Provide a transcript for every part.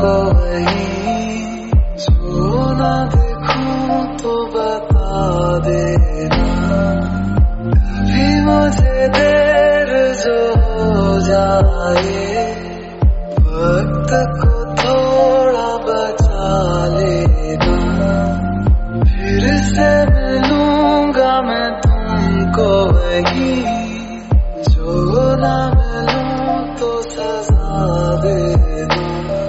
तुमको वहीं, जो ना देखूं तो बता देना। कभी मुझे देर जो हो जाए, वक्त को थोड़ा बचा लेना। फिर से मिलूंगा मैं तुमको वहीं, जो ना मिलूं तो सजा देना।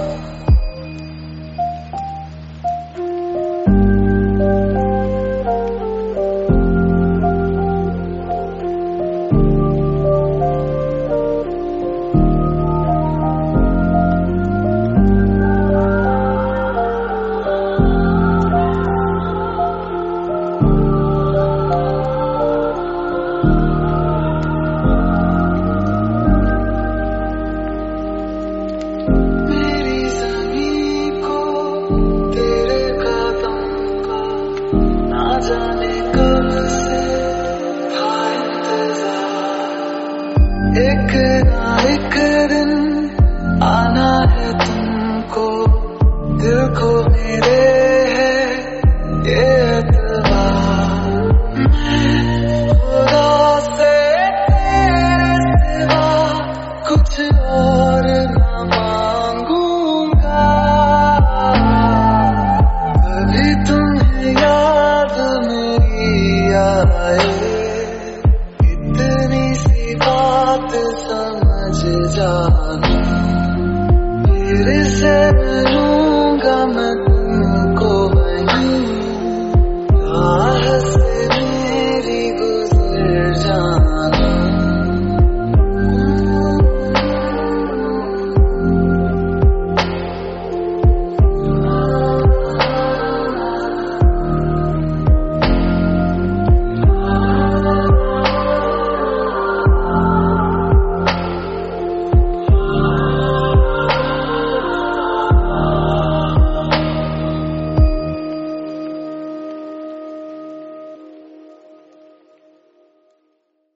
जाने कब से था इंतजार, एक ना एक दिन आना है तुमको, दिल को मेरे